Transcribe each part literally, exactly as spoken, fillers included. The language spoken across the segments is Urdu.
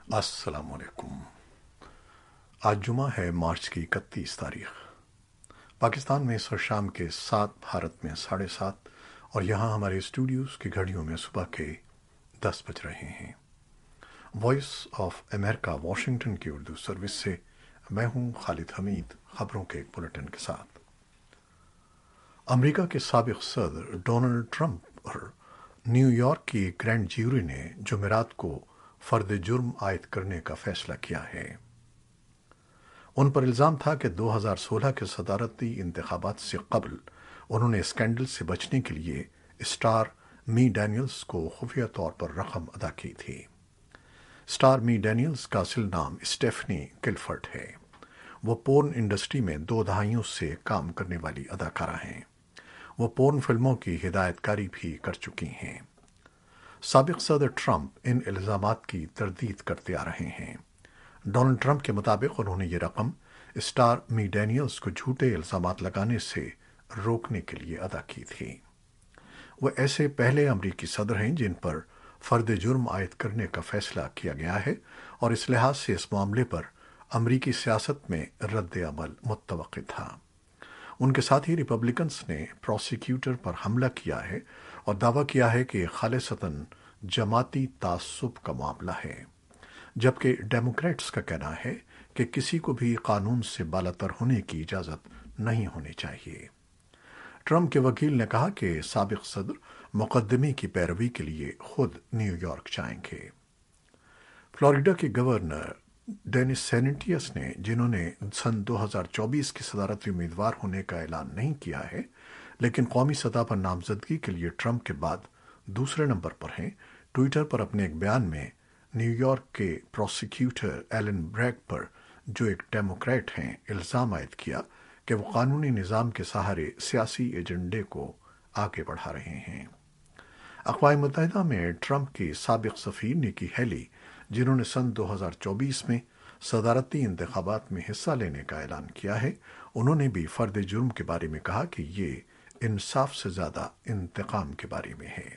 السلام علیکم۔ آج جمعہ ہے، مارچ کی اکتیس تاریخ۔ پاکستان میں اس وقت شام کے سات، بھارت میں ساڑھے سات، اور یہاں ہمارے اسٹوڈیوز کی گھڑیوں میں صبح کے دس بج رہے ہیں۔ وائس آف امریکہ واشنگٹن کی اردو سروس سے میں ہوں خالد حمید، خبروں کے ایک بلٹن کے ساتھ۔ امریکہ کے سابق صدر ڈونلڈ ٹرمپ پر نیو یارک کی گرینڈ جیوری نے جمعرات کو فرد جرم عائد کرنے کا فیصلہ کیا ہے۔ ان پر الزام تھا کہ دو ہزار سولہ کے صدارتی انتخابات سے قبل انہوں نے اسکینڈل سے بچنے کے لیے اسٹار می ڈینیلز کو خفیہ طور پر رقم ادا کی تھی۔ اسٹار می ڈینیلز کا اصل نام اسٹیفنی کلفرٹ ہے۔ وہ پورن انڈسٹری میں دو دہائیوں سے کام کرنے والی اداکارہ ہیں۔ وہ پورن فلموں کی ہدایت کاری بھی کر چکی ہیں۔ سابق صدر ٹرمپ ان الزامات کی تردید کرتے آ رہے ہیں۔ ڈونلڈ ٹرمپ کے مطابق انہوں نے یہ رقم اسٹار می ڈینیلز کو جھوٹے الزامات لگانے سے روکنے کے لیے ادا کی تھی۔ وہ ایسے پہلے امریکی صدر ہیں جن پر فرد جرم عائد کرنے کا فیصلہ کیا گیا ہے، اور اس لحاظ سے اس معاملے پر امریکی سیاست میں رد عمل متوقع تھا۔ ان کے ساتھ ہی ریپبلکنز نے پروسیکیوٹر پر حملہ کیا ہے اور دعویٰ کیا ہے کہ خالصتاً جماعتی تعصب کا معاملہ ہے، جبکہ ڈیموکریٹس کا کہنا ہے کہ کسی کو بھی قانون سے بالاتر ہونے کی اجازت نہیں ہونی چاہیے۔ ٹرمپ کے وکیل نے کہا کہ سابق صدر مقدمے کی پیروی کے لیے خود نیو یارک جائیں گے۔ فلوریڈا کے گورنر ڈینس سینٹیس نے، جنہوں نے سن دو ہزار چوبیس کی صدارتی امیدوار ہونے کا اعلان نہیں کیا ہے لیکن قومی سطح پر نامزدگی کے لیے ٹرمپ کے بعد دوسرے نمبر پر ہیں، ٹویٹر پر اپنے ایک بیان میں نیو یارک کے پروسیکیوٹر ایلن بریگ پر، جو ایک ڈیموکریٹ ہیں، الزام عائد کیا کہ وہ قانونی نظام کے سہارے سیاسی ایجنڈے کو آگے بڑھا رہے ہیں۔ اقوام متحدہ میں ٹرمپ کی سابق سفیر نکی ہیلی، جنہوں نے سن دو ہزار چوبیس میں صدارتی انتخابات میں حصہ لینے کا اعلان کیا ہے، انہوں نے بھی فرد جرم کے بارے میں کہا کہ یہ انصاف سے زیادہ انتقام کے بارے میں ہے۔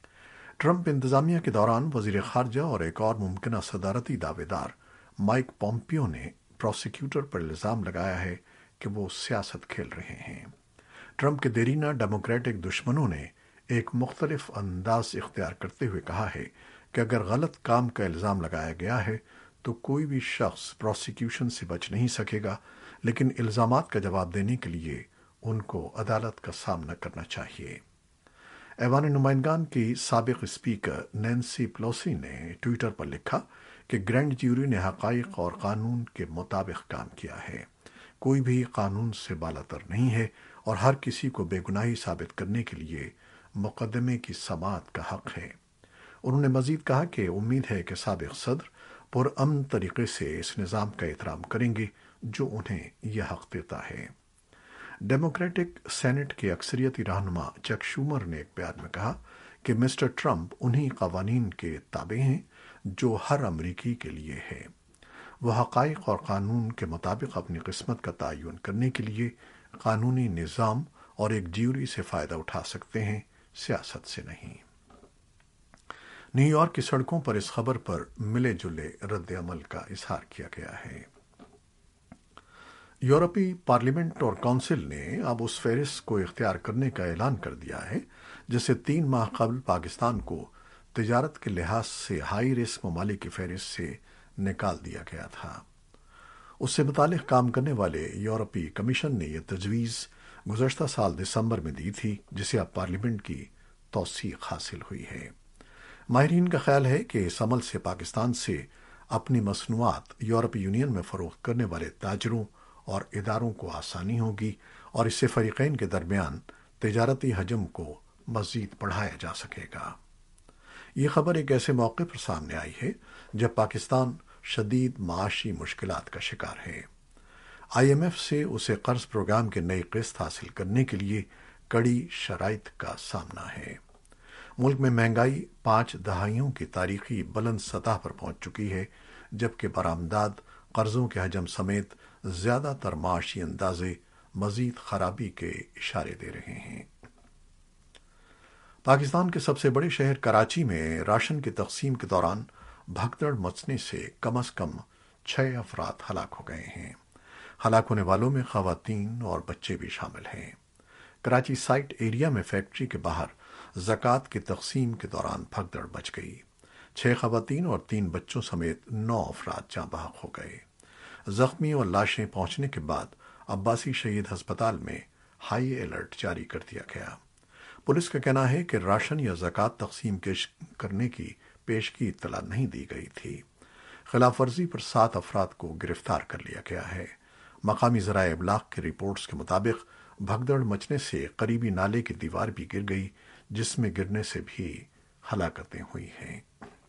ٹرمپ انتظامیہ کے دوران وزیر خارجہ اور ایک اور ممکنہ صدارتی دعوے دار مائک پومپیو نے پروسیکیوٹر پر الزام لگایا ہے کہ وہ سیاست کھیل رہے ہیں۔ ٹرمپ کے دیرینہ ڈیموکریٹک دشمنوں نے ایک مختلف انداز اختیار کرتے ہوئے کہا ہے کہ اگر غلط کام کا الزام لگایا گیا ہے تو کوئی بھی شخص پروسیکیوشن سے بچ نہیں سکے گا، لیکن الزامات کا جواب دینے کے لیے ان کو عدالت کا سامنا کرنا چاہیے۔ ایوان نمائندگان کی سابق اسپیکر نینسی پلوسی نے ٹویٹر پر لکھا کہ گرینڈ جیوری نے حقائق اور قانون کے مطابق کام کیا ہے۔ کوئی بھی قانون سے بالاتر نہیں ہے اور ہر کسی کو بے گناہی ثابت کرنے کے لیے مقدمے کی سماعت کا حق ہے۔ انہوں نے مزید کہا کہ امید ہے کہ سابق صدر پرامن طریقے سے اس نظام کا احترام کریں گے جو انہیں یہ حق دیتا ہے۔ ڈیموکریٹک سینٹ کے اکثریتی رہنما چک شومر نے ایک بیان میں کہا کہ مسٹر ٹرمپ انہی قوانین کے تابع ہیں جو ہر امریکی کے لیے ہے۔ وہ حقائق اور قانون کے مطابق اپنی قسمت کا تعین کرنے کے لیے قانونی نظام اور ایک جیوری سے فائدہ اٹھا سکتے ہیں، سیاست سے نہیں۔ نیو یارک کی سڑکوں پر اس خبر پر ملے جلے رد عمل کا اظہار کیا گیا ہے۔ یورپی پارلیمنٹ اور کونسل نے اب اس فہرست کو اختیار کرنے کا اعلان کر دیا ہے جسے تین ماہ قبل پاکستان کو تجارت کے لحاظ سے ہائی رسک ممالک کی فہرست سے نکال دیا گیا تھا۔ اس سے متعلق کام کرنے والے یورپی کمیشن نے یہ تجویز گزشتہ سال دسمبر میں دی تھی، جسے اب پارلیمنٹ کی توثیق حاصل ہوئی ہے۔ ماہرین کا خیال ہے کہ اس عمل سے پاکستان سے اپنی مصنوعات یورپی یونین میں فروخت کرنے والے تاجروں اور اداروں کو آسانی ہوگی، اور اس سے فریقین کے درمیان تجارتی حجم کو مزید بڑھایا جا سکے گا۔ یہ خبر ایک ایسے موقع پر سامنے آئی ہے جب پاکستان شدید معاشی مشکلات کا شکار ہے۔ آئی ایم ایف سے اسے قرض پروگرام کے نئی قسط حاصل کرنے کے لیے کڑی شرائط کا سامنا ہے۔ ملک میں مہنگائی پانچ دہائیوں کی تاریخی بلند سطح پر پہنچ چکی ہے، جبکہ برآمدات، قرضوں کے حجم سمیت زیادہ تر معاشی اندازے مزید خرابی کے اشارے دے رہے ہیں۔ پاکستان کے سب سے بڑے شہر کراچی میں راشن کی تقسیم کے دوران بھگدڑ مچنے سے کم از کم چھ افراد ہلاک ہو گئے ہیں۔ ہلاک ہونے والوں میں خواتین اور بچے بھی شامل ہیں۔ کراچی سائٹ ایریا میں فیکٹری کے باہر زکوٰۃ کی تقسیم کے دوران بھگدڑ مچ گئی۔ چھ خواتین اور تین بچوں سمیت نو افراد جاں بحق ہو گئے۔ زخمی اور لاشیں پہنچنے کے بعد عباسی شہید ہسپتال میں ہائی الرٹ جاری کر دیا گیا۔ پولیس کا کہنا ہے کہ راشن یا زکوٰۃ تقسیم کرنے کی پیشگی اطلاع نہیں دی گئی تھی۔ خلاف ورزی پر سات افراد کو گرفتار کر لیا گیا ہے۔ مقامی ذرائع ابلاغ کی رپورٹس کے مطابق بھگدڑ مچنے سے قریبی نالے کی دیوار بھی گر گئی، جس میں گرنے سے بھی ہلاکتیں ہوئی ہیں۔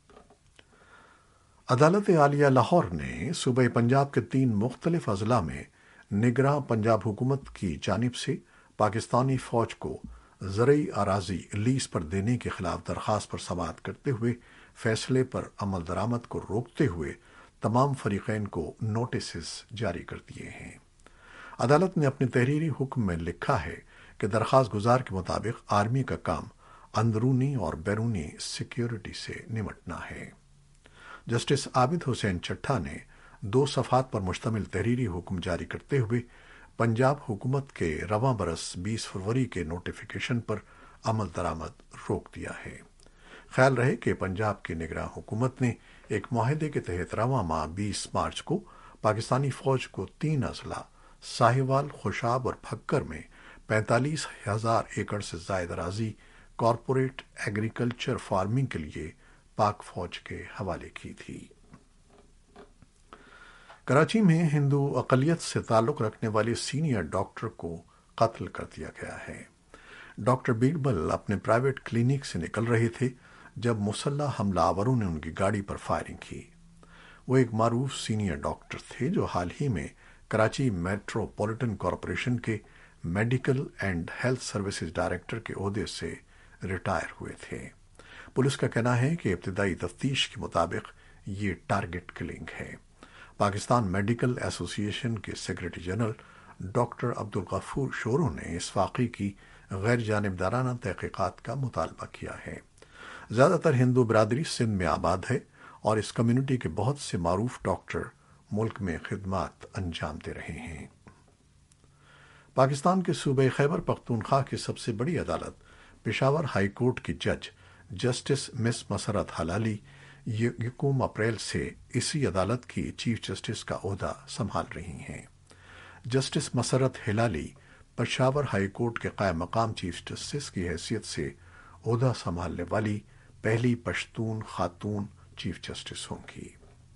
عدالت عالیہ لاہور نے صوبہ پنجاب کے تین مختلف اضلاع میں نگراں پنجاب حکومت کی جانب سے پاکستانی فوج کو زرعی اراضی لیز پر دینے کے خلاف درخواست پر سماعت کرتے ہوئے فیصلے پر عمل درآمد کو روکتے ہوئے تمام فریقین کو نوٹسز جاری کر دیے ہیں۔ عدالت نے اپنے تحریری حکم میں لکھا ہے کہ درخواست گزار کے مطابق آرمی کا کام اندرونی اور بیرونی سیکیورٹی سے نمٹنا ہے۔ جسٹس عابد حسین چٹھا نے دو صفحات پر مشتمل تحریری حکم جاری کرتے ہوئے پنجاب حکومت کے رواں برس بیس فروری کے نوٹیفیکیشن پر عمل درآمد روک دیا ہے۔ خیال رہے کہ پنجاب کی نگراں حکومت نے ایک معاہدے کے تحت رواں ماہ بیس مارچ کو پاکستانی فوج کو تین اضلاع ساہیوال، خوشاب اور پھکر میں پینتالیس ہزار ایکڑ سے زائد اراضی کارپوریٹ ایگریکلچر فارمنگ کے لیے پاک فوج کے حوالے کی تھی۔ کراچی میں ہندو اقلیت سے تعلق رکھنے والے سینئر ڈاکٹر کو قتل کر دیا گیا ہے۔ ڈاکٹر بیربل اپنے پرائیویٹ کلینک سے نکل رہے تھے جب مسلح حملہ آوروں نے ان کی گاڑی پر فائرنگ کی۔ وہ ایک معروف سینئر ڈاکٹر تھے جو حال ہی میں کراچی میٹروپولیٹن کارپوریشن کے medical and health services director کے عہدے سے ریٹائر ہوئے تھے۔ پولیس کا کہنا ہے کہ ابتدائی تفتیش کے مطابق یہ ٹارگٹ کلنگ ہے۔ پاکستان میڈیکل ایسوسی ایشن کے secretary general doctor Abdul Ghafoor Shoro نے اس واقعے کی غیر جانبدارانہ تحقیقات کا مطالبہ کیا ہے۔ زیادہ تر ہندو برادری سندھ میں آباد ہے اور اس کمیونٹی کے بہت سے معروف ڈاکٹر ملک میں خدمات انجام دے رہے ہیں۔ پاکستان کے صوبہ خیبر پختونخوا کی سب سے بڑی عدالت پشاور ہائی کورٹ کی جج جسٹس مس مسرت ہلالی یکم اپریل سے اسی عدالت کی چیف جسٹس کا عہدہ سنبھال رہی ہیں۔ Justice Musarrat Hilali Peshawar high court کے قائم مقام چیف جسٹس کی حیثیت سے عہدہ سنبھالنے والی پہلی پشتون خاتون چیف جسٹس ہوں گی۔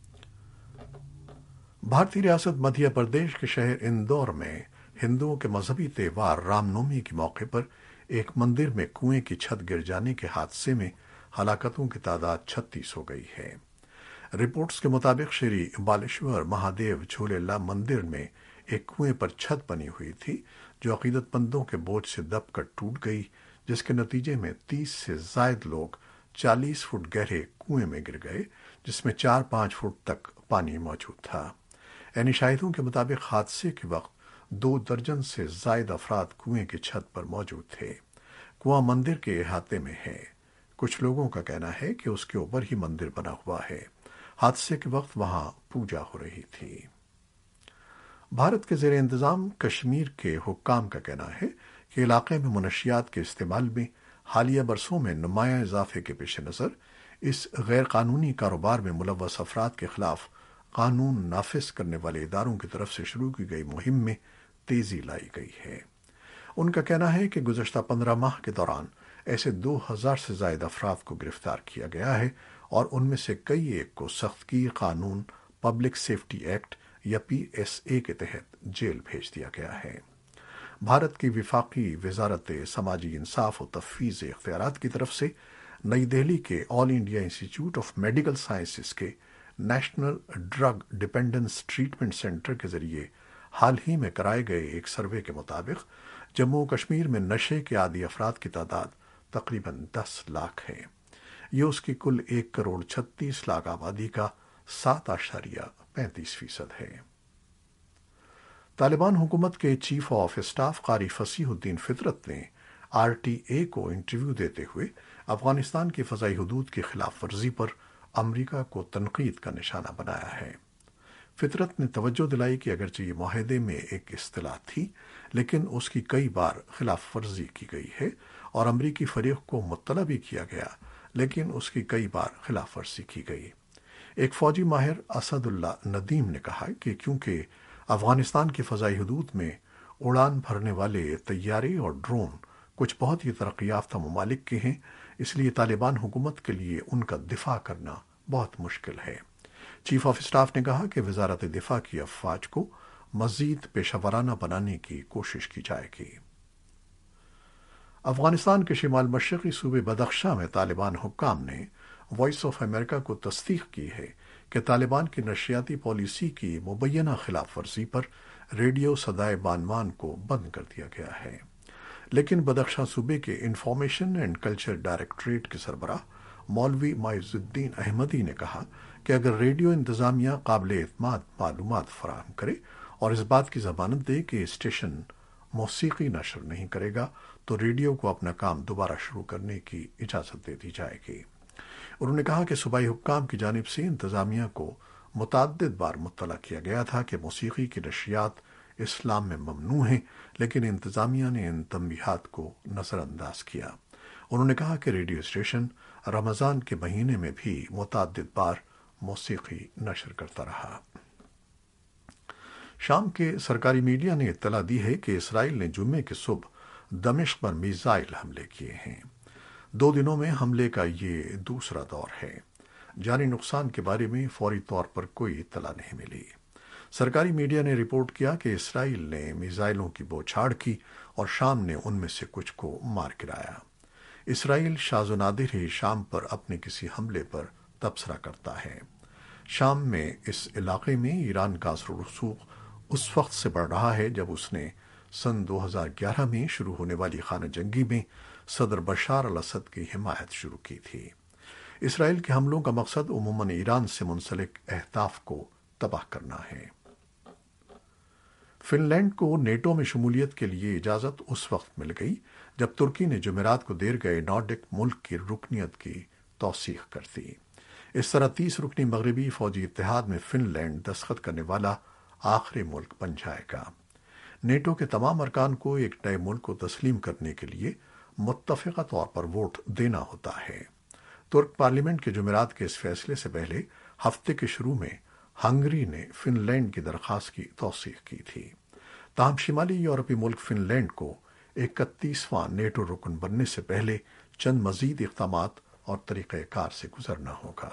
بھارتی ریاست مدھیہ پردیش کے شہر اندور میں ہندوؤں کے مذہبی تہوار رام نومی کے موقع پر ایک مندر میں کنویں کی چھت گر جانے کے حادثے میں ہلاکتوں کی تعداد چھتیس ہو گئی ہے۔ رپورٹس کے مطابق شری بالیشور مہادیو جھولے مندر میں ایک کنویں پر چھت بنی ہوئی تھی جو عقیدت مندوں کے بوجھ سے دب کر ٹوٹ گئی، جس کے نتیجے میں تیس سے زائد لوگ چالیس فٹ گہرے کنویں میں گر گئے، جس میں چار پانچ فٹ تک پانی موجود تھا۔ عینی شاہدوں کے مطابق حادثے کے وقت دو درجن سے زائد افراد کنویں کی چھت پر موجود تھے۔ کنواں مندر کے احاطے میں ہے۔ کچھ لوگوں کا کہنا ہے کہ اس کے اوپر ہی مندر بنا ہوا ہے۔ حادثے کے وقت وہاں پوجا ہو رہی تھی۔ بھارت کے زیر انتظام کشمیر کے حکام کا کہنا ہے کہ علاقے میں منشیات کے استعمال میں حالیہ برسوں میں نمایاں اضافے کے پیش نظر اس غیر قانونی کاروبار میں ملوث افراد کے خلاف قانون نافذ کرنے والے اداروں کی طرف سے شروع کی گئی مہم میں تیزی لائی گئی ہے۔ ان کا کہنا ہے کہ گزشتہ پندرہ ماہ کے دوران ایسے دو ہزار سے زائد افراد کو گرفتار کیا گیا ہے اور ان میں سے کئی ایک کو سخت گیر قانون پبلک سیفٹی ایکٹ یا پی ایس اے کے تحت جیل بھیج دیا گیا ہے۔ بھارت کی وفاقی وزارت سماجی انصاف و تفویض اختیارات کی طرف سے نئی دہلی کے All India Institute of Medical Sciences کے National Drug Dependence Treatment Centre کے ذریعے حال ہی میں کرائے گئے ایک سروے کے مطابق جموں و کشمیر میں نشے کے عادی افراد کی تعداد تقریباً دس لاکھ ہے۔ یہ اس کی کل ایک کروڑ چھتیس لاکھ آبادی کا سات اشاریہ پینتیس فیصد ہے۔ طالبان حکومت کے چیف آف اسٹاف قاری فصیح الدین فطرت نے آر ٹی اے کو انٹرویو دیتے ہوئے افغانستان کی فضائی حدود کی خلاف ورزی پر امریکہ کو تنقید کا نشانہ بنایا ہے۔ فطرت نے توجہ دلائی کہ اگرچہ یہ معاہدے میں ایک اصطلاح تھی لیکن اس کی کئی بار خلاف ورزی کی گئی ہے، اور امریکی فریق کو مطلع بھی کیا گیا لیکن اس کی کئی بار خلاف ورزی کی گئی۔ ایک فوجی ماہر اسد اللہ ندیم نے کہا کہ کیونکہ افغانستان کی فضائی حدود میں اڑان بھرنے والے طیارے اور ڈرون کچھ بہت ہی ترقی یافتہ ممالک کے ہیں، اس لیے طالبان حکومت کے لیے ان کا دفاع کرنا بہت مشکل ہے۔ چیف آف اسٹاف نے کہا کہ وزارت دفاع کی افواج کو مزید پیشہ ورانہ بنانے کی کوشش کی جائے گی۔ افغانستان کے شمال مشرقی صوبے بدخشاں میں طالبان حکام نے وائس آف امریکہ کو تصدیق کی ہے کہ طالبان کی نشریاتی پالیسی کی مبینہ خلاف ورزی پر ریڈیو صدائے بانوان کو بند کر دیا گیا ہے، لیکن بدخشاں صوبے کے انفارمیشن اینڈ کلچر ڈائریکٹوریٹ کے سربراہ مولوی معز الدین احمدی نے کہا کہ اگر ریڈیو انتظامیہ قابل اعتماد معلومات فراہم کرے اور اس بات کی ضمانت دے کہ اسٹیشن موسیقی نشر نہیں کرے گا تو ریڈیو کو اپنا کام دوبارہ شروع کرنے کی اجازت دے دی جائے گی۔ انہوں نے کہا کہ صوبائی حکام کی جانب سے انتظامیہ کو متعدد بار مطلع کیا گیا تھا کہ موسیقی کی نشریات اسلام میں ممنوع ہیں، لیکن انتظامیہ نے ان تنبیہات کو نظر انداز کیا۔ انہوں نے کہا کہ ریڈیو اسٹیشن رمضان کے مہینے میں بھی متعدد بار موسیقی نشر کرتا رہا۔ شام کے سرکاری میڈیا نے اطلاع دی ہے کہ اسرائیل نے جمعے کی صبح دمشق پر میزائل حملے کیے ہیں۔ دو دنوں میں حملے کا یہ دوسرا دور ہے۔ جانی نقصان کے بارے میں فوری طور پر کوئی اطلاع نہیں ملی۔ سرکاری میڈیا نے رپورٹ کیا کہ اسرائیل نے میزائلوں کی بوچھاڑ کی اور شام نے ان میں سے کچھ کو مار گرایا۔ اسرائیل شاذ و نادر ہی شام پر اپنے کسی حملے پر تبصرہ کرتا ہے۔ شام میں اس علاقے میں ایران کا اثر و رسوخ اس وقت سے بڑھ رہا ہے جب اس نے سن دو ہزار گیارہ میں شروع ہونے والی خانہ جنگی میں صدر بشار الاسد کی حمایت شروع کی تھی۔ اسرائیل کے حملوں کا مقصد عموماً ایران سے منسلک اہداف کو تباہ کرنا ہے۔ فن لینڈ کو نیٹو میں شمولیت کے لیے اجازت اس وقت مل گئی جب ترکی نے جمعرات کو دیر گئے نارڈک ملک کی رکنیت کی توثیق کر دی۔ اس طرح تیس رکنی مغربی فوجی اتحاد میں فن لینڈ دستخط کرنے والا آخری ملک بن جائے گا۔ نیٹو کے تمام ارکان کو ایک نئے ملک کو تسلیم کرنے کے لیے متفقہ طور پر ووٹ دینا ہوتا ہے۔ ترک پارلیمنٹ کے جمعرات کے اس فیصلے سے پہلے ہفتے کے شروع میں ہنگری نے فن لینڈ کی درخواست کی توثیق کی تھی۔ تاہم شمالی یورپی ملک فن لینڈ کو اکتیسواں نیٹو رکن بننے سے پہلے چند مزید اقدامات اور طریقہ کار سے گزرنا ہوگا۔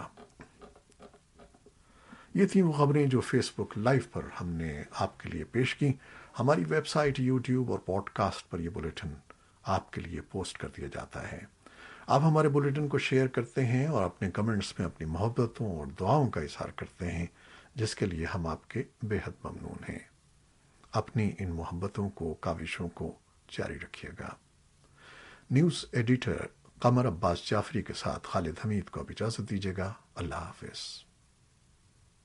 یہ تھیں وہ خبریں جو فیس بک لائیو پر ہم نے آپ کے لیے پیش کی۔ ہماری ویب سائٹ، یوٹیوب اور پوڈ کاسٹ پر یہ بلیٹن آپ کے لیے پوسٹ کر دیا جاتا ہے۔ آپ ہمارے بلیٹن کو شیئر کرتے ہیں اور اپنے کمنٹس میں اپنی محبتوں اور دعاؤں کا اظہار کرتے ہیں، جس کے لیے ہم آپ کے بے حد ممنون ہیں۔ اپنی ان محبتوں کو، کاوشوں کو جاری رکھیے گا۔ نیوز ایڈیٹر قمر عباس جعفری کے ساتھ خالد حمید کو اب اجازت دیجیے گا۔ اللہ حافظ۔